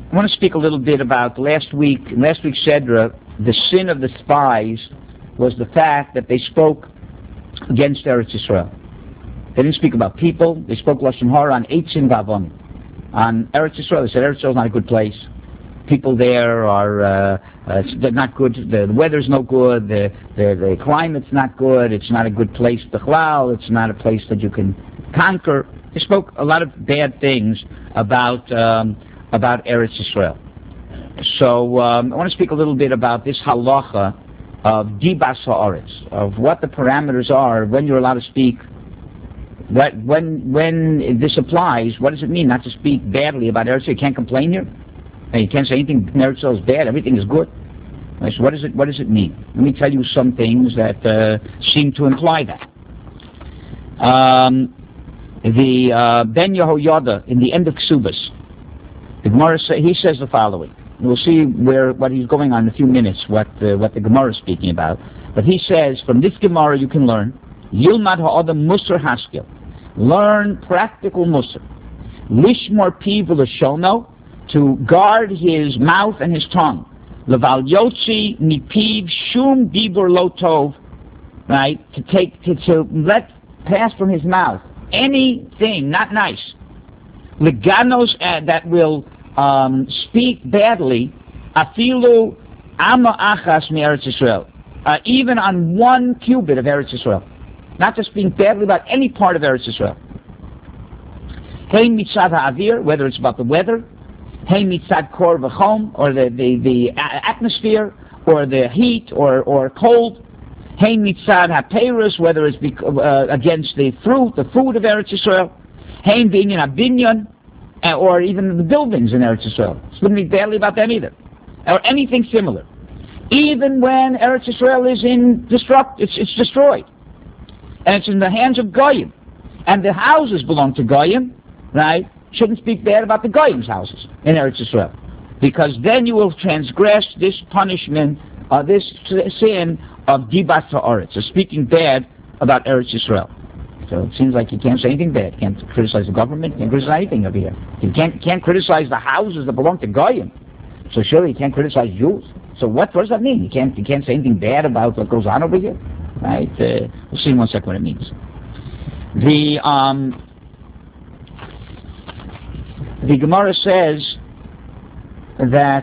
I want to speak a little bit about last week's Sedra. The sin of the spies was the fact that they spoke against Eretz Yisrael. They didn't speak about people. They spoke Lashon Hara on Eitzim V'Avonim. On Eretz Yisrael, they said Eretz Yisrael is not a good place. People there are they're not good. The weather's no good. The climate's not good. It's not a good place to chlal. It's not a place that you can conquer. They spoke a lot of bad things about Eretz Yisrael. So I want to speak a little bit about this halacha of dibas haaretz, of what the parameters are when you're allowed to speak. When this applies, what does it mean not to speak badly about Eretz Yisrael? You can't complain here. And you can't say anything Eretz Yisrael is bad. Everything is good. So what does it mean? Let me tell you some things that seem to imply that. The Ben Yehoyada in the end of Ksubas, the Gemara he says the following. We'll see what he's going on in a few minutes, what the Gemara is speaking about. But he says, from this Gemara you can learn, Yilmad ha'adam musar haskil. Learn practical musar. Lishmor piv v'lashono, to guard his mouth and his tongue. Leval yotzi mipiv shum dibur lo tov, right? To let pass from his mouth anything not nice. Leganos that will speak badly, afilu ama achas mi Eretz Yisrael, even on one cubit of Eretz Yisrael, not to speak badly about any part of Eretz Yisrael. Hey mitzad ha'avir, whether it's about the weather, hey mitzad kor v'chom, or the atmosphere, or the heat, or cold. Hey mitzad ha'peirus, whether it's against the fruit, the food of Eretz Yisrael. Hey binyan ha'binyan, or even the buildings in Eretz Yisrael. It wouldn't be badly about them either, or anything similar. Even when Eretz Yisrael is it's destroyed, and it's in the hands of Goyim, and the houses belong to Goyim, right? Shouldn't speak bad about the Goyim's houses in Eretz Yisrael, because then you will transgress this punishment, this sin of dibas haaretz, of speaking bad about Eretz Yisrael. So it seems like you can't say anything bad. You can't criticize the government. You can't criticize anything over here. You can't criticize the houses that belong to Goyim. So surely you can't criticize Jews. So what does that mean? You can't say anything bad about what goes on over here, right? We'll see in 1 second what it means. The Gemara says that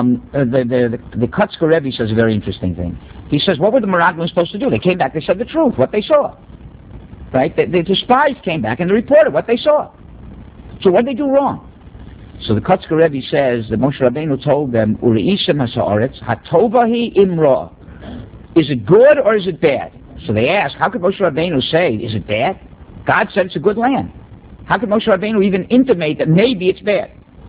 the Kotzker Rebbe says a very interesting thing. He says, what were the Meraglim supposed to do? They came back, they said the truth, what they saw. Right? The spies came back and they reported what they saw. So what did they do wrong? So the Kotzker Rebbe says that Moshe Rabbeinu told them, Uri'isem ha'sa'aretz hatovahi imra. Is it good or is it bad? So they asked, how could Moshe Rabbeinu say, is it bad? God said it's a good land. How could Moshe Rabbeinu even intimate that maybe it's bad?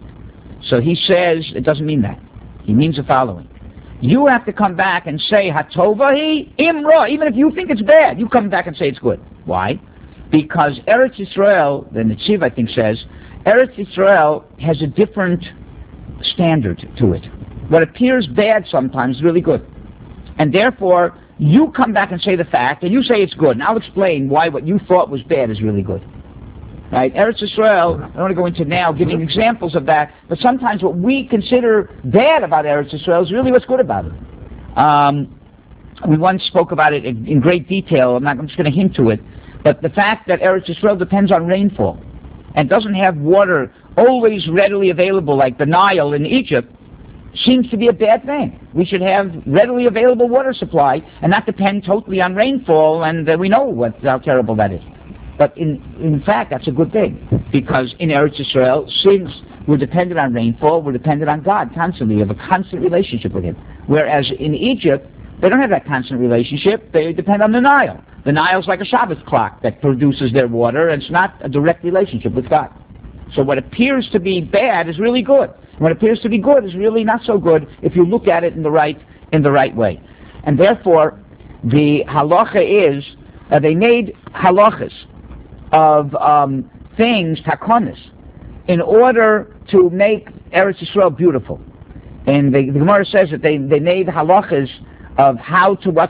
So he says it doesn't mean that. He means the following. You have to come back and say, hatovahi imra. Even if you think it's bad, you come back and say it's good. Why? Because Eretz Yisrael, the Netziv I think says, Eretz Yisrael has a different standard to it. What appears bad sometimes is really good. And therefore, you come back and say the fact, and you say it's good. And I'll explain why what you thought was bad is really good. Right? Eretz Yisrael, I don't want to go into now giving examples of that, but sometimes what we consider bad about Eretz Yisrael is really what's good about it. We once spoke about it in great detail. I'm just going to hint to it. But the fact that Eretz Yisrael depends on rainfall and doesn't have water always readily available like the Nile in Egypt seems to be a bad thing. We should have readily available water supply and not depend totally on rainfall, and we know how terrible that is. But in fact, that's a good thing, because in Eretz Yisrael, since we're dependent on rainfall, we're dependent on God constantly. We have a constant relationship with Him. Whereas in Egypt, they don't have that constant relationship. They depend on the Nile. The Nile's like a Shabbos clock that produces their water, and it's not a direct relationship with God. So what appears to be bad is really good. What appears to be good is really not so good if you look at it in the right way. And therefore, the halacha is they made halachas of things, takonis, in order to make Eretz Yisrael beautiful. And the Gemara says that they made halachas of how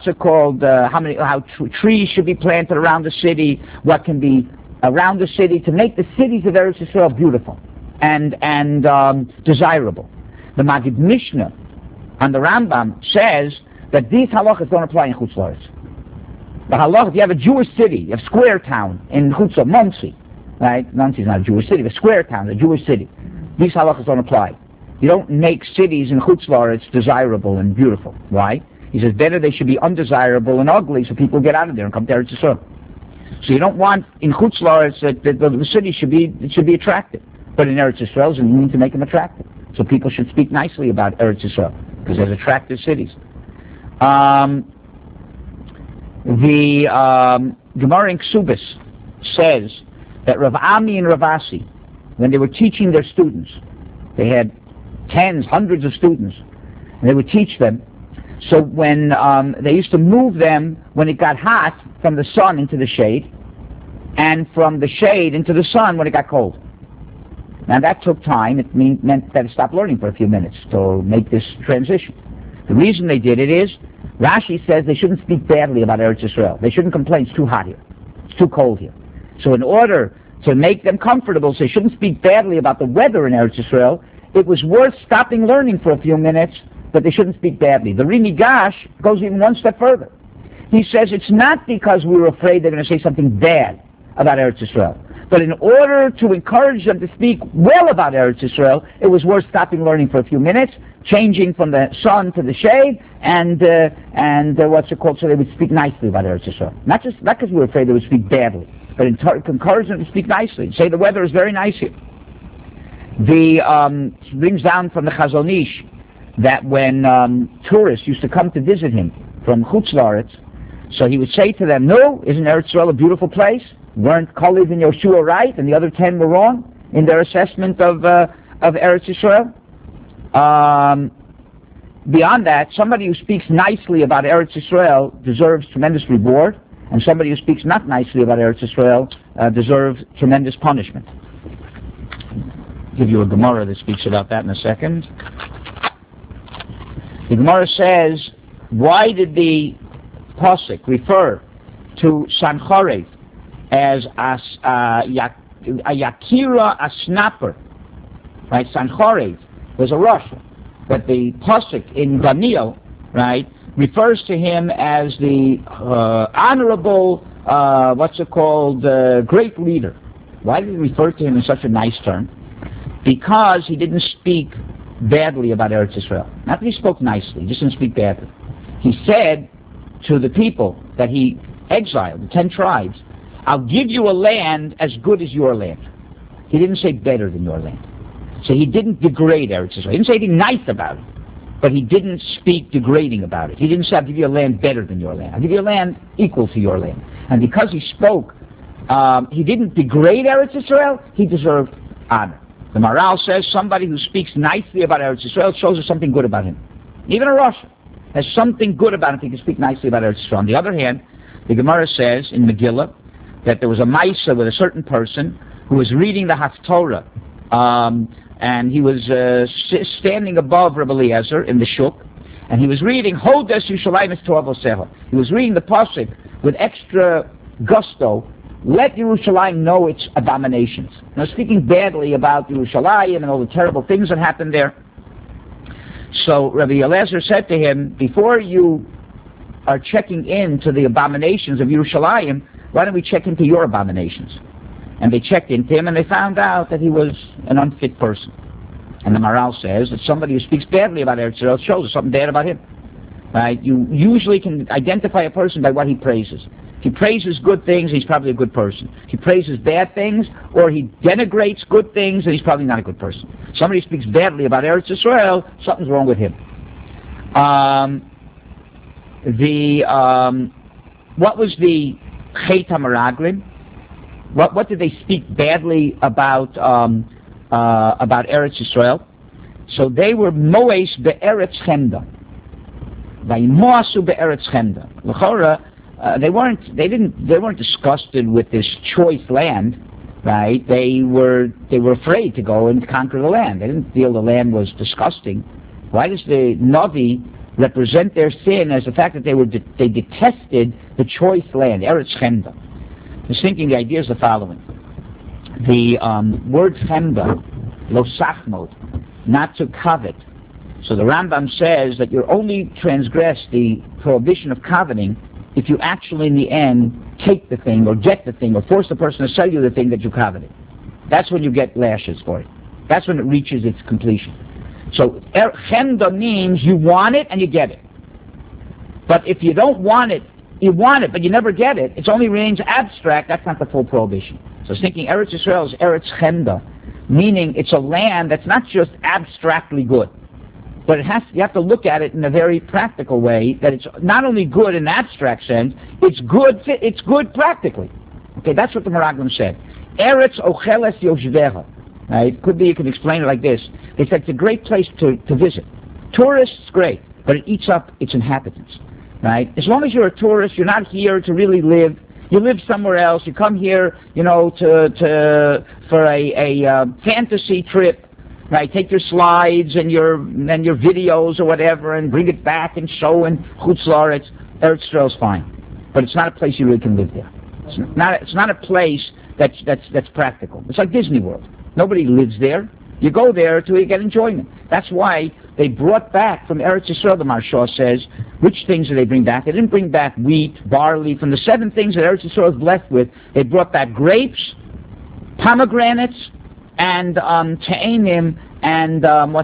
trees should be planted around the city, what can be around the city to make the cities of Eretz Yisrael beautiful. and desirable. The Magid Mishnah and the Rambam says that these halachas don't apply in Chutz La'aretz. The halach, if you have a Jewish city, you have Square Town in Chutz Monsey, right? Monsey is not a Jewish city, but Square Town, a Jewish city. These halachas don't apply. You don't make cities in Chutz La'aretz desirable and beautiful. Why? He says better they should be undesirable and ugly so people get out of there and come to Eretz Yisrael. So you don't want in Chutz La'aretz that the city should be attractive, but in Eretz Yisrael you need to make them attractive. So people should speak nicely about Eretz Yisrael because there's attractive cities. The Gemara in Ksubis says that Rav Ami and Rav Asi, when they were teaching their students, they had tens, hundreds of students, and they would teach them. So when they used to move them when it got hot from the sun into the shade, and from the shade into the sun when it got cold. Now that took time. It meant that they stopped learning for a few minutes to make this transition. The reason they did it is, Rashi says they shouldn't speak badly about Eretz Yisrael. They shouldn't complain, it's too hot here, it's too cold here. So in order to make them comfortable, so they shouldn't speak badly about the weather in Eretz Yisrael, it was worth stopping learning for a few minutes, but they shouldn't speak badly. The Rimi Gash goes even one step further. He says it's not because we were afraid they're going to say something bad about Eretz Yisrael, but in order to encourage them to speak well about Eretz Yisrael, it was worth stopping learning for a few minutes, changing from the sun to the shade, and what's it called, so they would speak nicely about Eretz Yisrael. Not because we were afraid they would speak badly, but encourage them to speak nicely. Say the weather is very nice here. Brings down from the Chazon Ish that when tourists used to come to visit him from Chutz La'aretz, so he would say to them, no, isn't Eretz Yisrael a beautiful place? Weren't Kalev and Yoshua right, and the other 10 were wrong in their assessment of Eretz Yisrael? Beyond that, somebody who speaks nicely about Eretz Yisrael deserves tremendous reward, and somebody who speaks not nicely about Eretz Yisrael deserves tremendous punishment. I'll give you a Gemara that speaks about that in a second. The Gemara says, why did the Pasuk refer to Sanchariv as a Yakira, a snapper? Right, Sanchariv was a Russian, but the Pasuk in Daniel, right, refers to him as the honorable, great leader. Why did it refer to him in such a nice term? Because he didn't speak badly about Eretz Yisrael. Not that he spoke nicely, he just didn't speak badly. He said to the people that he exiled, the 10 tribes, I'll give you a land as good as your land. He didn't say better than your land. So he didn't degrade Eretz Yisrael. He didn't say anything nice about it, but he didn't speak degrading about it. He didn't say, I'll give you a land better than your land. I'll give you a land equal to your land. And because he spoke, he didn't degrade Eretz Yisrael, he deserved honor. The Maral says somebody who speaks nicely about Eretz Yisrael shows us something good about him. Even a Russian has something good about him if he can speak nicely about Eretz Yisrael. On the other hand, the Gemara says in Megillah that there was a Maisa with a certain person who was reading the Haftorah, and he was standing above Rabbi Eliezer in the Shuk, and he was reading Hodes Yushalayim Es Torah Vosecha. He was reading the Pasuk with extra gusto. Let Yerushalayim know its abominations. Now, speaking badly about Yerushalayim and all the terrible things that happened there. So Rabbi Eliezer said to him, before you are checking into the abominations of Yerushalayim, why don't we check into your abominations? And they checked into him, and they found out that he was an unfit person. And the Maral says that somebody who speaks badly about Eretz Yisrael shows us something bad about him. Right? You usually can identify a person by what he praises. If he praises good things, he's probably a good person. If he praises bad things, or he denigrates good things, then he's probably not a good person. Somebody who speaks badly about Eretz Yisrael, something's wrong with him. What was the Chet HaMeraglim? What did they speak badly about Eretz Yisrael? So they were Moesh be'eretz chemda. Vaimoasu be'eretz chemda. L'chora, they weren't disgusted with this choice land, right? They were afraid to go and conquer the land. They didn't feel the land was disgusting. Why does the Navi represent their sin as the fact that they detested the choice land, Eretz Chemda? I was thinking the idea is the following. The word Chemda lo sachmod, not to covet. So the Rambam says that you only transgress the prohibition of coveting if you actually in the end take the thing or get the thing or force the person to sell you the thing that you coveted. That's when you get lashes for it. That's when it reaches its completion. So chemda means you want it and you get it. But if you don't want it, you want it but you never get it, it only remains abstract. That's not the full prohibition. So I was thinking Eretz Yisrael is Eretz Chemda, meaning it's a land that's not just abstractly good, but you have to look at it in a very practical way, that it's not only good in an abstract sense, it's good practically. Okay, that's what the Meraglim said. Eretz Ocheles Yoshvecha. Right? Could be you can explain it like this. They said it's a great place to visit. Tourists, great, but it eats up its inhabitants. Right? As long as you're a tourist, you're not here to really live. You live somewhere else. You come here, for a fantasy trip. Right? Take your slides and your videos or whatever, and bring it back and show in Chutz La'aretz. Eretz Yisrael is fine, but it's not a place you really can live there. It's not a place that's practical. It's like Disney World. Nobody lives there. You go there to get enjoyment. That's why they brought back from Eretz Yisrael, the Maharsha says, which things did they bring back? They didn't bring back wheat, barley. From the 7 things that Eretz Yisrael is blessed with, they brought back grapes, pomegranates, and te'enim, and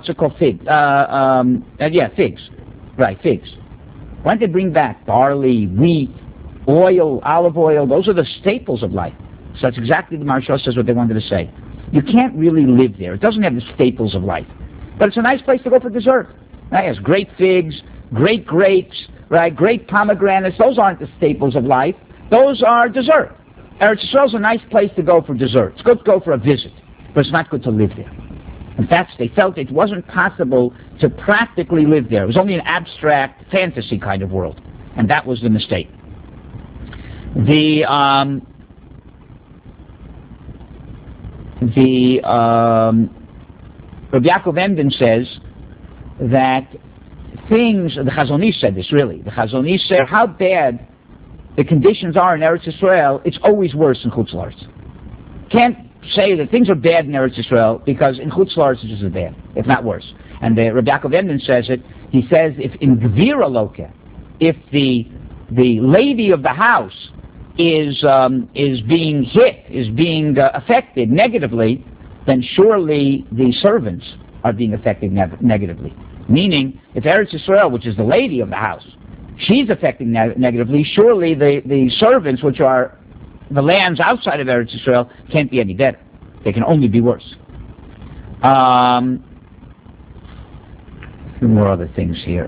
figs. Right, figs. Why didn't they bring back barley, wheat, oil, olive oil? Those are the staples of life. So that's exactly the Maharsha says what they wanted to say. You can't really live there. It doesn't have the staples of life. But it's a nice place to go for dessert. It has great figs, great grapes, right? Great pomegranates. Those aren't the staples of life. Those are dessert. Eretz Yisrael is a nice place to go for dessert. It's good to go for a visit, but it's not good to live there. In fact, they felt it wasn't possible to practically live there. It was only an abstract fantasy kind of world. And that was the mistake. Rabbi Yaakov Emden says that things, the Chazon Ish said this really, the Chazon Ish said how bad the conditions are in Eretz Yisrael, it's always worse in Chutz La'aretz. Can't say that things are bad in Eretz Yisrael because in Chutz La'aretz it's just as bad, if not worse. And Rabbi Yaakov Emden says it, he says if in Gvira Loka, if the lady of the house is being hit, is being affected negatively, then surely the servants are being affected negatively. Meaning, if Eretz Yisrael, which is the lady of the house, she's affected negatively, surely the servants, which are the lands outside of Eretz Yisrael, can't be any better. They can only be worse. A few more other things here.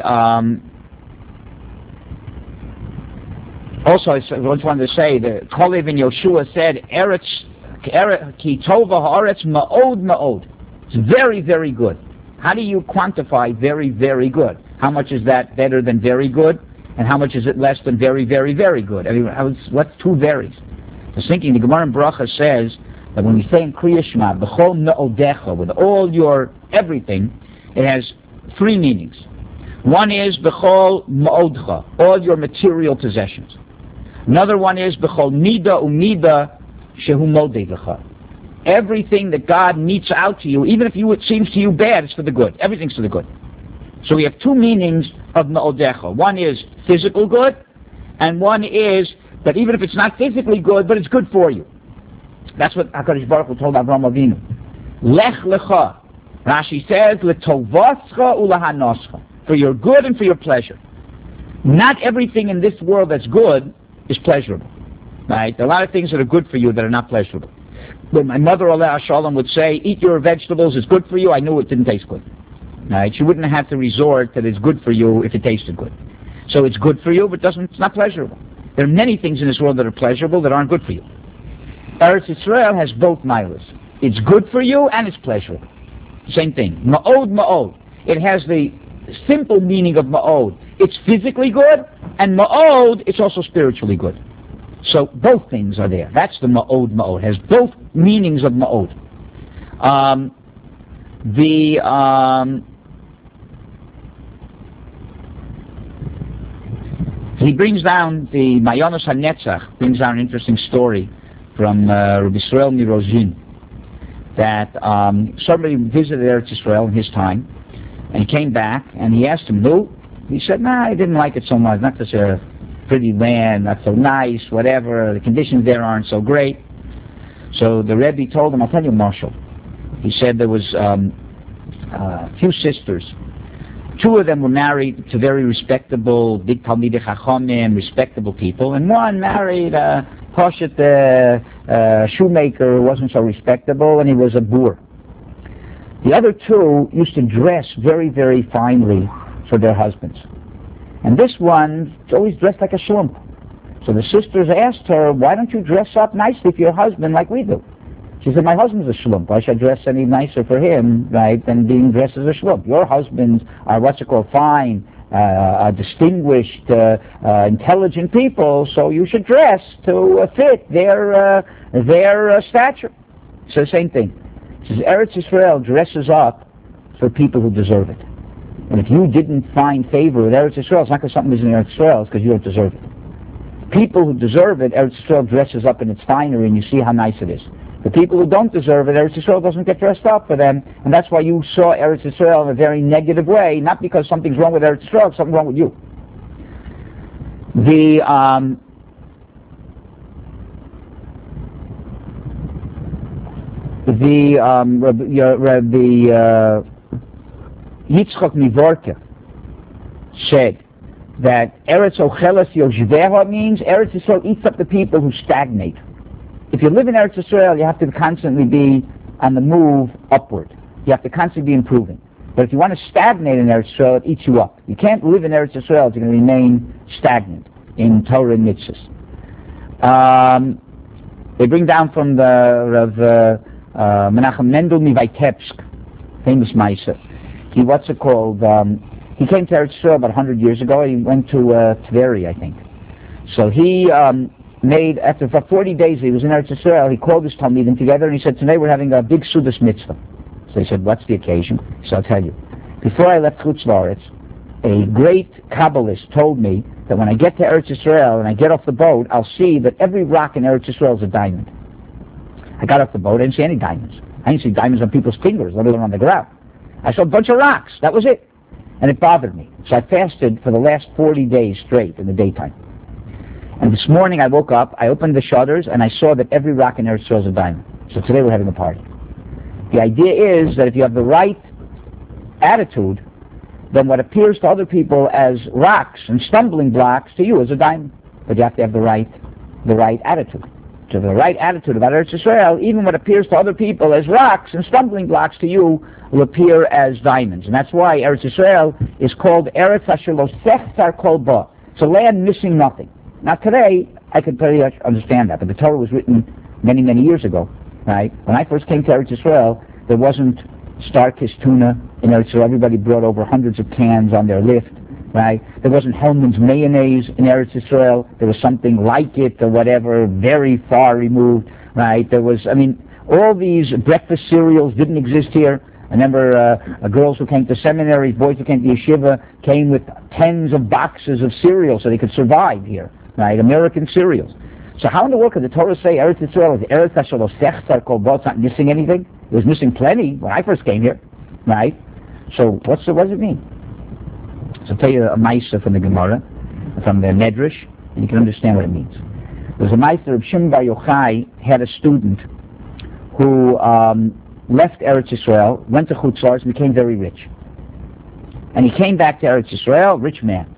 Also, I just wanted to say that Kalev and Yoshua said, Eretz ki tova haaretz ma'od ma'od. It's very, very good. How do you quantify very, very good? How much is that better than very good? And how much is it less than very, very, very good? I mean, what's two varies? I was thinking the Gemara in Bracha says that when we say in Kriya Shema, b'chol me'odecha, with all your everything, it has 3 meanings. One is b'chol me'odcha, all your material possessions. Another one is b'chol mida umida shehu modeh l'cha. Everything that God meets out to you, even if it seems to you bad, it's for the good. Everything's for the good. So we have 2 meanings of me'odecha. One is physical good, and one is that even if it's not physically good, but it's good for you. That's what HaKadosh Baruch Hu told Avraham Avinu. Lech lecha. Rashi says, l'tovascha ulahanoscha. For your good and for your pleasure. Not everything in this world that's good is pleasurable. Right? There are a lot of things that are good for you that are not pleasurable. When my mother, Aleh Shalom, would say, eat your vegetables, it's good for you, I knew it didn't taste good. Right? She wouldn't have to resort that it's good for you if it tasted good. So it's good for you, but it's not pleasurable. There are many things in this world that are pleasurable that aren't good for you. Eretz Yisrael has both milas. It's good for you and it's pleasurable. Same thing. Ma'od, ma'od. It has the simple meaning of ma'od. It's physically good, and ma'od, it's also spiritually good. So both things are there. That's the ma'od, ma'od. It has both meanings of ma'od. He brings down the Mayonos HaNetzach, brings down an interesting story from Rabbi Israel Mirozhin, that somebody visited Eretz Yisrael in his time, and he came back, and he asked him, "No?" He said, "Nah, I didn't like it so much. Not such a pretty land, not so nice, whatever. The conditions there aren't so great." So the Rebbe told him, "I'll tell you, Marshall." He said there was a few sisters. Two of them were married to very respectable, big Talmidei Chachamim, respectable people, and one married a Poshet shoemaker who wasn't so respectable, and he was a boor. The other two used to dress very, very finely for their husbands. And this one always dressed like a shlump. So the sisters asked her, "Why don't you dress up nicely for your husband like we do?" She said, "My husband's a shlump. Why should I dress any nicer for him, right, than being dressed as a shlump? Your husbands are fine, distinguished, intelligent people, so you should dress to fit their stature." So the same thing. She says, Eretz Yisrael dresses up for people who deserve it. And if you didn't find favor with Eretz Yisrael, it's not because something is in Eretz Yisrael, it's because you don't deserve it. People who deserve it, Eretz Yisrael dresses up in its finery, and you see how nice it is. The people who don't deserve it, Eretz Yisrael doesn't get dressed up for them, and that's why you saw Eretz Yisrael in a very negative way, not because something's wrong with Eretz Yisrael, something's wrong with you. The Yitzchak Mivorke said that Eretz Ochelas Yoshveha means Eretz Yisrael eats up the people who stagnate. If you live in Eretz Yisrael, you have to constantly be on the move upward. You have to constantly be improving. But if you want to stagnate in Eretz Yisrael, it eats you up. You can't live in Eretz Yisrael if you're going to remain stagnant in Torah and mitzvahs. They bring down from the Rav Menachem Mendel Mivitebsk, famous Meiser. He he came to Eretz Yisrael about 100 years ago. He went to Tveri, I think. So he after 40 days he was in Eretz Yisrael, he called his Talmidim together and he said, "Today we're having a big Sudas mitzvah." So he said, "What's the occasion?" So I'll tell you. Before I left Chutz La'aretz, a great Kabbalist told me that when I get to Eretz Yisrael and I get off the boat, I'll see that every rock in Eretz Yisrael is a diamond. I got off the boat, I didn't see any diamonds. I didn't see diamonds on people's fingers, let alone on the ground. I saw a bunch of rocks, that was it. And it bothered me. So I fasted for the last 40 days straight in the daytime. And this morning I woke up, I opened the shutters, and I saw that every rock in Eretz Yisrael is a diamond. So today we're having a party. The idea is that if you have the right attitude, then what appears to other people as rocks and stumbling blocks to you is a diamond. But you have to have the right attitude. To have the right attitude about Eretz Yisrael, even what appears to other people as rocks and stumbling blocks to you will appear as diamonds. And that's why Eretz Yisrael is called Eretz Asher Lo Sechtar Kol Ba. It's a land missing nothing. Now today, I can pretty much understand that, but the Torah was written many, many years ago, right? When I first came to Eretz Yisrael, there wasn't Starkist tuna in Eretz Yisrael. Everybody brought over hundreds of cans on their lift, right? There wasn't Hellman's mayonnaise in Eretz Yisrael. There was something like it or whatever, very far removed, right? There was, all these breakfast cereals didn't exist here. I remember girls who came to seminaries, boys who came to yeshiva, came with tens of boxes of cereal so they could survive here, right? American cereals. So how in the world could the Torah say Eretz Yisrael is Eretz Asher Lo Sechtar Kol Ba? It's not missing anything? It was missing plenty when I first came here, right? So what does it mean? So I'll tell you a Meiser from the Gemara, from the Medrash, and you can understand what it means. There was a Meiser of Shimon Bar Yochai had a student who left Eretz Yisrael, went to Chutz La'aretz, and became very rich. And he came back to Eretz Yisrael, rich man.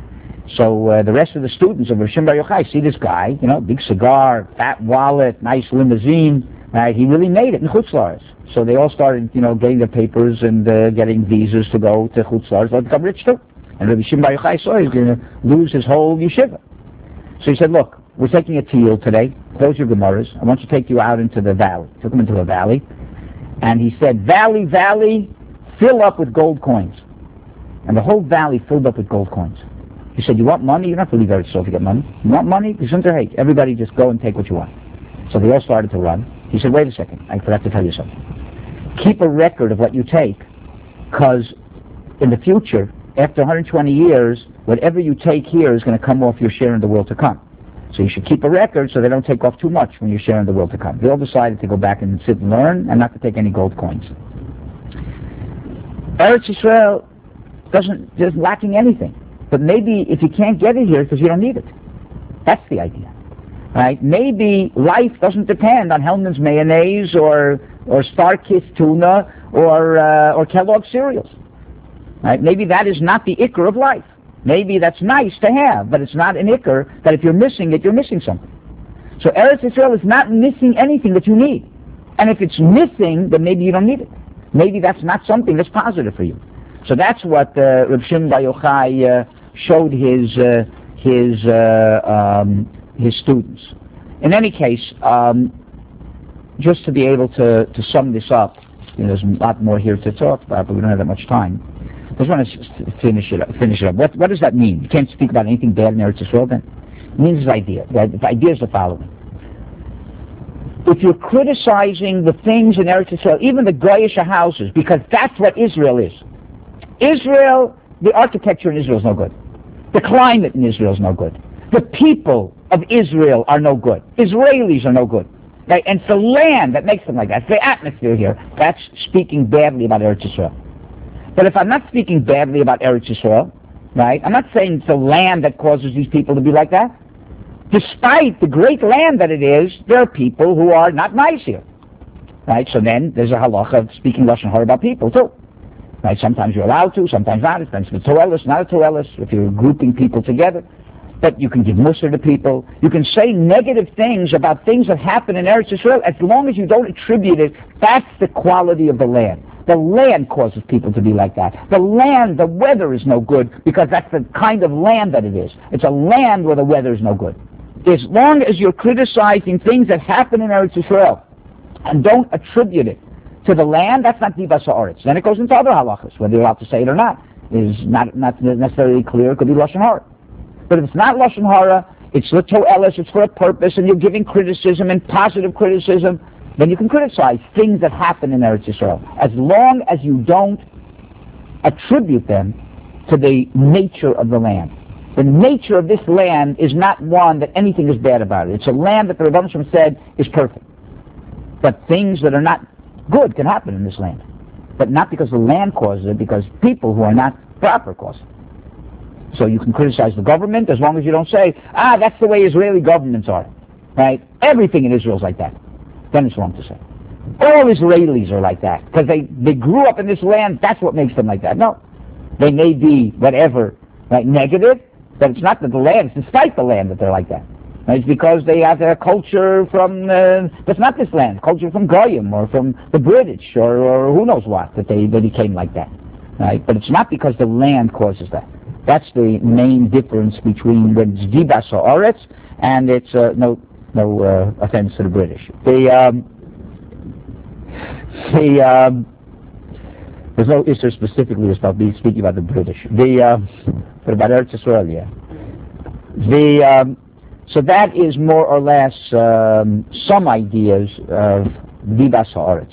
So the rest of the students of Shimon Bar Yochai see this guy, big cigar, fat wallet, nice limousine, right? He really made it in Chutz La'aretz. So they all started, getting their papers and getting visas to go to Chutz La'aretz to become rich too. And Rabbi Shimon Bar Yochai saw he's going to lose his whole yeshiva. So he said, "Look, we're taking a teal today. Close your Gemaras. I want to take you out into the valley." Took him into a valley. And he said, "Valley, valley, fill up with gold coins." And the whole valley filled up with gold coins. He said, "You want money? You don't have to leave Eretz Yisrael to get money. You want money? Hey, everybody just go and take what you want." So they all started to run. He said, "Wait a second, I forgot to tell you something. Keep a record of what you take, because in the future, after 120 years, whatever you take here is going to come off your share in the world to come. So you should keep a record so they don't take off too much when you're sharing the world to come. They all decided to go back and sit and learn and not to take any gold coins. Eretz Yisrael is lacking anything. But maybe if you can't get it here, it's because you don't need it. That's the idea. Right? Maybe life doesn't depend on Hellman's mayonnaise or Star-Kissed tuna or Kellogg's cereals. Right? Maybe that is not the ikr of life. Maybe that's nice to have, but it's not an ikr that if you're missing it, you're missing something. So Eretz Yisrael is not missing anything that you need. And if it's missing, then maybe you don't need it. Maybe that's not something that's positive for you. So that's what Reb Shimon Bar Yochai showed his students. In any case, just to be able to sum this up, there's a lot more here to talk about, but we don't have that much time. I just want to finish it up. What does that mean? You can't speak about anything bad in Eretz Yisrael then? It means this idea. The idea is the following. If you're criticizing the things in Eretz Yisrael, even the Goyish houses, because that's what Israel is. Israel, the architecture in Israel is no good. The climate in Israel is no good. The people of Israel are no good. Israelis are no good. Right? And it's the land that makes them like that. It's the atmosphere here. That's speaking badly about Eretz Yisrael. But if I'm not speaking badly about Eretz Yisrael, right, I'm not saying it's the land that causes these people to be like that. Despite the great land that it is, there are people who are not nice here. Right? So then there's a halacha of speaking Lashon Hara about people too. Right? Sometimes you're allowed to, sometimes not. It depends if it's Torellis, not a Torellis, if you're grouping people together. But you can give mussar to people. You can say negative things about things that happen in Eretz Yisrael as long as you don't attribute it. That's the quality of the land. The land causes people to be like that. The land, the weather is no good because that's the kind of land that it is. It's a land where the weather is no good. As long as you're criticizing things that happen in Eretz Yisrael and don't attribute it to the land, that's not Dibas Haaretz. Then it goes into other halachas. Whether you're allowed to say it or not is not necessarily clear. It could be Lashon Hara. But if it's not Lashon Hara, it's L'To'elis, it's for a purpose, and you're giving criticism and positive criticism, then you can criticize things that happen in Eretz Yisrael, as long as you don't attribute them to the nature of the land. The nature of this land is not one that anything is bad about it. It's a land that the Rebbeinu Shem said is perfect. But things that are not good can happen in this land. But not because the land causes it, because people who are not proper cause it. So you can criticize the government as long as you don't say, that's the way Israeli governments are. Right? Everything in Israel is like that. Then it's wrong to say. All Israelis are like that. Because they grew up in this land, that's what makes them like that. No. They may be whatever, right, negative, but it's not that the land, it's despite the land that they're like that. Right? It's because they have their culture from, that's not this land, culture from Goyim or from the British or who knows what, that they became like that. Right? But it's not because the land causes that. That's the main difference between when it's Dibas Haaretz and it's no offense to the British. There's no issue specifically about speaking about the British. But about Eretz Yisrael, yeah. So that is more or less some ideas of Dibas Haaretz.